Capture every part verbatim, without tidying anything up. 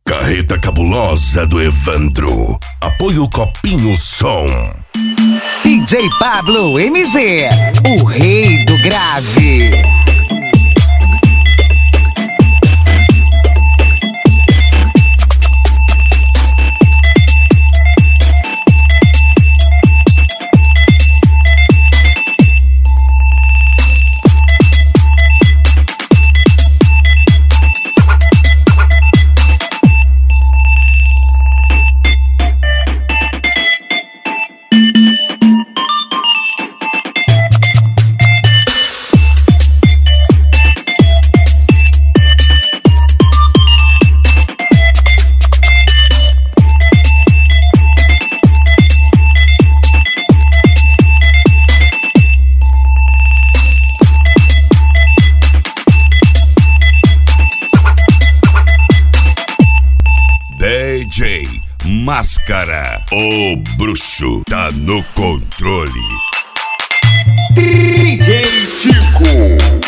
Carreta cabulosa do Evandro. Apoio Copinho Som. D J Pablo M G, o rei do grave. D J Máscara, o bruxo, tá no controle. D J Tico.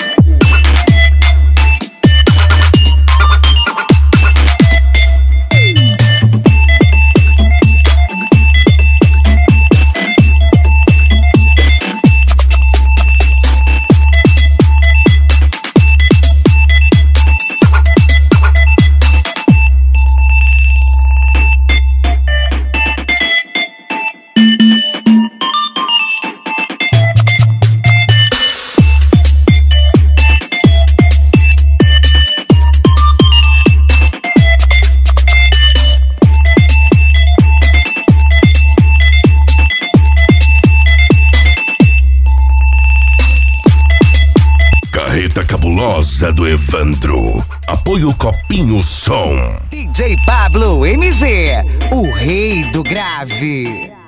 Carreta cabulosa do Evandro. Apoio Copinho Som. D J Pablo M G, o rei do grave.